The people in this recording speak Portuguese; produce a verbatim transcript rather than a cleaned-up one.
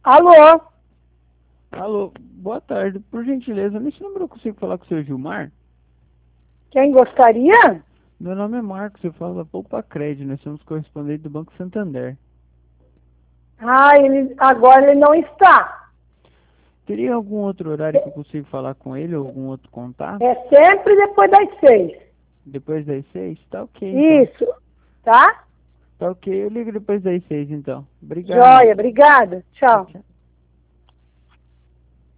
Alô? Alô, boa tarde. Por gentileza, nesse número eu consigo falar com o seu Gilmar? Quem gostaria? Meu nome é Marcos, eu falo da Poupa Crédito, nós somos correspondentes do Banco Santander. Ah, ele, agora ele não está. Teria algum outro horário que eu consigo falar com ele, ou algum outro contato? É sempre depois das seis. Depois das seis? Tá ok, então. Isso, tá? Tá ok, eu ligo depois das seis, então. Obrigado. Joia, obrigada. Tchau, Tchau. tchau.